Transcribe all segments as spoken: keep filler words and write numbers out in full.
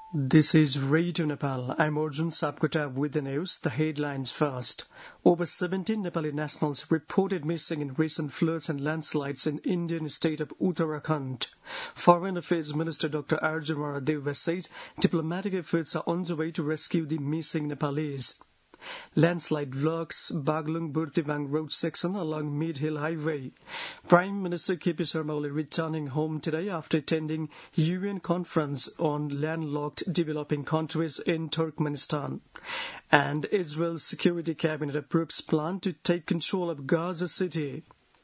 This is Radio Nepal. I'm Arjun Sapkota with the news. The headlines first. Over seventeen Nepali nationals reported missing in recent floods and landslides in Indian state of Uttarakhand. Foreign Affairs Minister Doctor Arjun Maradeva said diplomatic efforts are on the way to rescue the missing Nepalese. Landslide blocks Baglung-Burtibang road section along Mid-Hill Highway. Prime Minister K P Sharma Oli returning home today after attending U N conference on landlocked developing countries in Turkmenistan. And Israel's Security Cabinet approves plan to take control of Gaza City.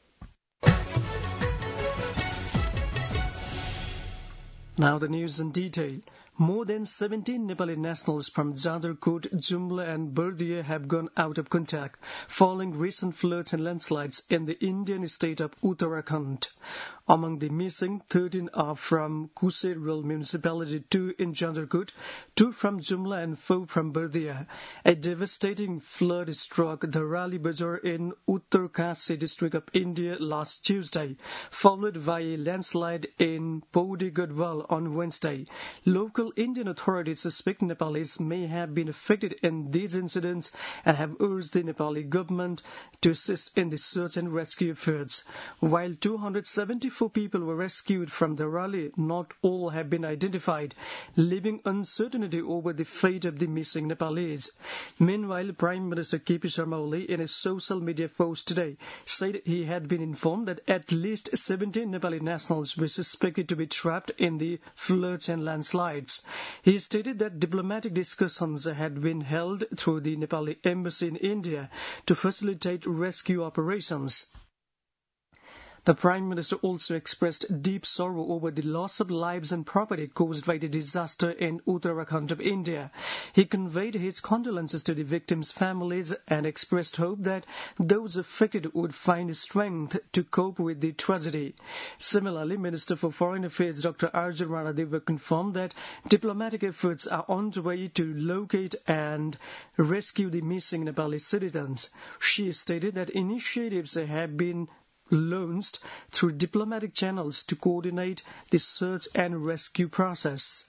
Now the news in detail. More than seventeen Nepali nationals from Jandarkot, Jumla and Bardia have gone out of contact following recent floods and landslides in the Indian state of Uttarakhand. Among the missing, thirteen are from Kusher Rural Municipality, two in Jandarkot, two from Jumla and four from Bardia. A devastating flood struck the Rali Bazar in Uttarkasi district of India last Tuesday, followed by a landslide in Pauri Gadwal on Wednesday. Local Indian authorities suspect Nepalese may have been affected in these incidents and have urged the Nepali government to assist in the search and rescue efforts. While two hundred seventy-four people were rescued from the rally, not all have been identified, leaving uncertainty over the fate of the missing Nepalese. Meanwhile, Prime Minister K P Sharma Oli, in a social media post today, said he had been informed that at least seventeen Nepali nationals were suspected to be trapped in the floods and landslides. He stated that diplomatic discussions had been held through the Nepali embassy in India to facilitate rescue operations. The Prime Minister also expressed deep sorrow over the loss of lives and property caused by the disaster in Uttarakhand of India. He conveyed his condolences to the victims' families and expressed hope that those affected would find strength to cope with the tragedy. Similarly, Minister for Foreign Affairs Doctor Arjun Maradeva confirmed that diplomatic efforts are on the way to locate and rescue the missing Nepali citizens. She stated that initiatives have been launched through diplomatic channels to coordinate the search and rescue process.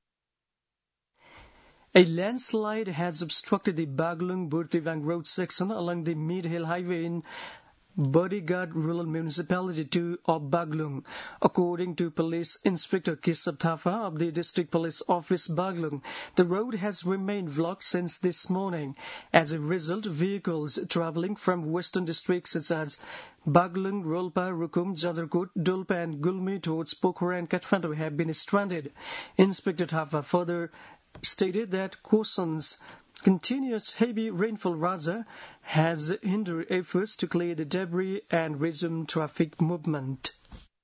A landslide has obstructed the Baglung-Burtibang road section along the Mid-Hill Highway in Bodyguard Rural Municipality two of Baglung. According to Police Inspector Kesab Thapa of the District Police Office Baglung, the road has remained blocked since this morning. As a result, vehicles travelling from western districts such as Baglung, Rolpa, Rukum, Jandarkot, Dolpa and Gulmi towards Pokhara and Kathmandu have been stranded. Inspector Thapa further stated that Koson's continuous heavy rainfall rather has hindered efforts to clear the debris and resume traffic movement.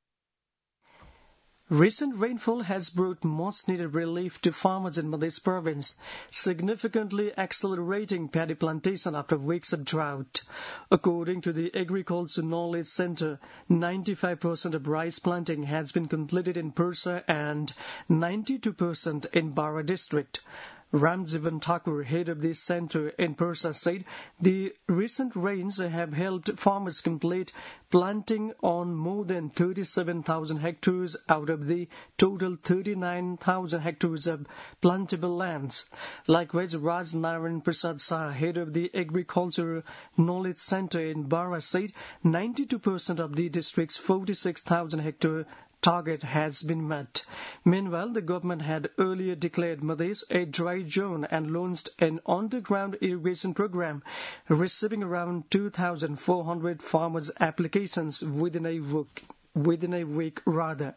Recent rainfall has brought much-needed relief to farmers in Madhya province, significantly accelerating paddy plantation after weeks of drought. According to the Agriculture Knowledge Center, ninety-five percent of rice planting has been completed in Persa and ninety-two percent in Bara district. Ramjivan Thakur, head of this center in Persa, said the recent rains have helped farmers complete planting on more than thirty-seven thousand hectares out of the total thirty-nine thousand hectares of plantable lands. Likewise, Raj Narayan Prasad Shah, head of the Agriculture Knowledge Center in Bara, said ninety-two percent of the district's forty-six thousand hectare target has been met. Meanwhile, the government had earlier declared Madhya a dry zone and launched an underground irrigation program, receiving around two thousand four hundred farmers' applications within a week. Within a week, rather.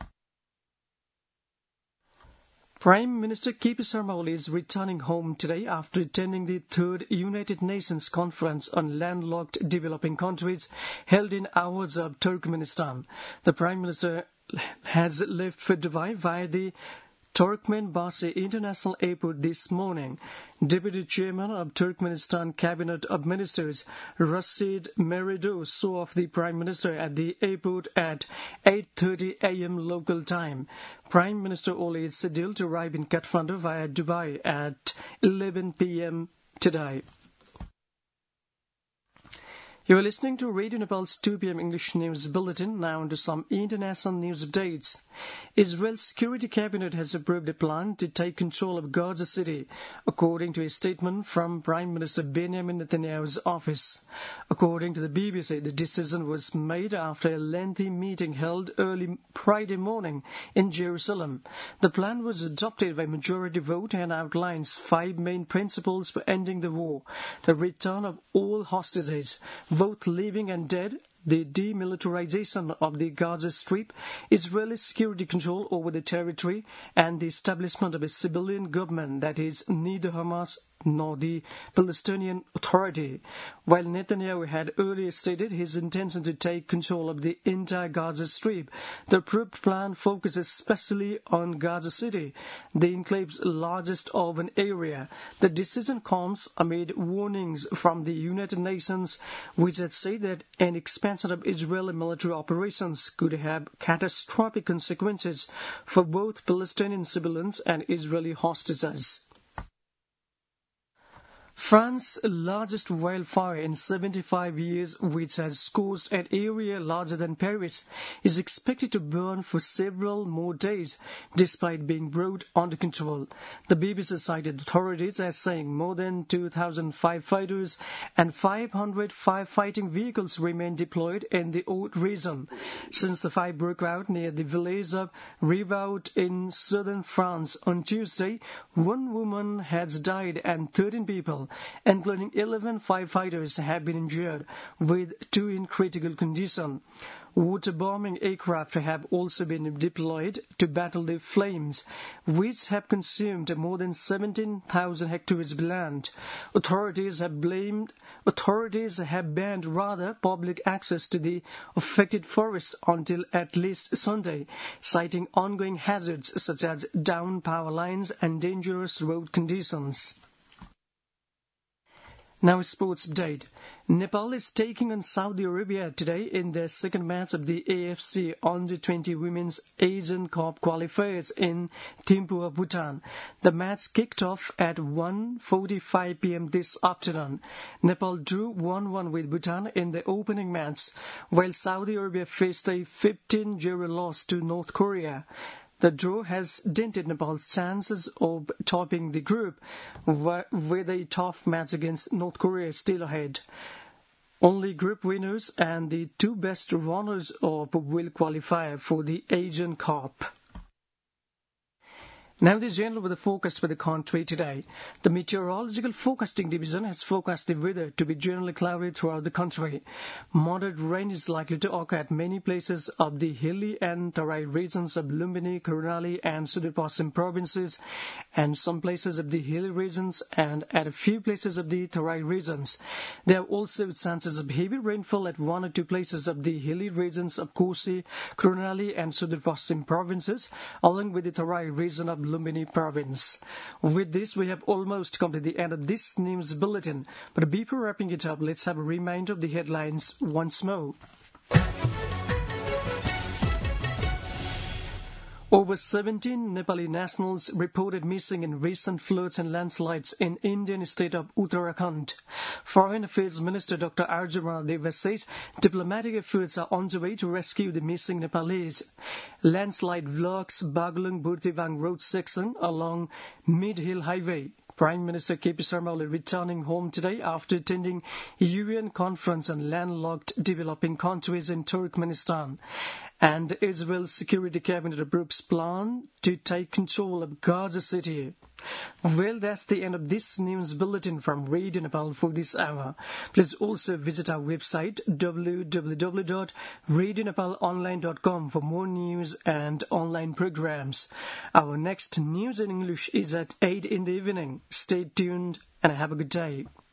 Prime Minister K P Sharma Oli is returning home today after attending the third United Nations Conference on Landlocked Developing Countries held in Awaz of Turkmenistan. The Prime Minister has left for Dubai via the Turkmenbashi International Airport this morning. Deputy Chairman of Turkmenistan Cabinet of Ministers Rashid Meredo saw off the Prime Minister at the airport at eight thirty a m local time. Prime Minister Oli is scheduled to arrive in Kathmandu via Dubai at eleven p m today. You are listening to Radio Nepal's two p.m. English News Bulletin. Now into some international news updates. Israel's Security Cabinet has approved a plan to take control of Gaza City, according to a statement from Prime Minister Benjamin Netanyahu's office. According to the B B C, the decision was made after a lengthy meeting held early Friday morning in Jerusalem. The plan was adopted by majority vote and outlines five main principles for ending the war: the return of all hostages, both living and dead, the demilitarization of the Gaza Strip, Israeli security control over the territory, and the establishment of a civilian government that is neither Hamas nor the Palestinian Authority. While Netanyahu had earlier stated his intention to take control of the entire Gaza Strip, the approved plan focuses especially on Gaza City, the enclave's largest urban area. The decision comes amid warnings from the United Nations, which had said that an expansion of Israeli military operations could have catastrophic consequences for both Palestinian civilians and Israeli hostages. France's largest wildfire in seventy-five years, which has scorched an area larger than Paris, is expected to burn for several more days, despite being brought under control. The B B C cited authorities as saying more than two thousand firefighters and five hundred firefighting vehicles remain deployed in the Haute region. Since the fire broke out near the village of Rivaud in southern France on Tuesday, one woman has died and thirteen people, including eleven firefighters, have been injured, with two in critical condition. Water-bombing aircraft have also been deployed to battle the flames, which have consumed more than seventeen thousand hectares of land. Authorities have blamed, authorities have banned rather public access to the affected forest until at least Sunday, citing ongoing hazards such as downed power lines and dangerous road conditions. Now a sports update. Nepal is taking on Saudi Arabia today in their second match of the A F C Under twenty Women's Asian Cup qualifiers in Thimphu of Bhutan. The match kicked off at one forty-five p.m. this afternoon. Nepal drew one one with Bhutan in the opening match, while Saudi Arabia faced a fifteen zero loss to North Korea. The draw has dented Nepal's chances of topping the group, with a tough match against North Korea still ahead. Only group winners and the two best runners-up will qualify for the Asian Cup. Now the general weather forecast for the country today. The Meteorological Forecasting Division has forecast the weather to be generally cloudy throughout the country. Moderate rain is likely to occur at many places of the hilly and Tarai regions of Lumbini, Karunali and Sudurpasim provinces, and some places of the hilly regions and at a few places of the Tarai regions. There are also chances of heavy rainfall at one or two places of the hilly regions of Kosi, Karunali and Sudurpasim provinces, along with the Tarai region of Lumbini province. With this, we have almost come to the end of this news bulletin. But before wrapping it up, let's have a reminder of the headlines once more. Over seventeen Nepali nationals reported missing in recent floods and landslides in Indian state of Uttarakhand. Foreign Affairs Minister Doctor Arjuna Deva says diplomatic efforts are underway to rescue the missing Nepalese. Landslide blocks Baglung Burtivang road section along Mid-Hill Highway. Prime Minister K P Sharma Oli returning home today after attending a U N conference on landlocked developing countries in Turkmenistan. And Israel's Security Cabinet approves plan to take control of Gaza City. Well, that's the end of this news bulletin from Radio Nepal for this hour. Please also visit our website w w w dot radio nepal online dot com for more news and online programs. Our next news in English is at eight in the evening. Stay tuned and have a good day.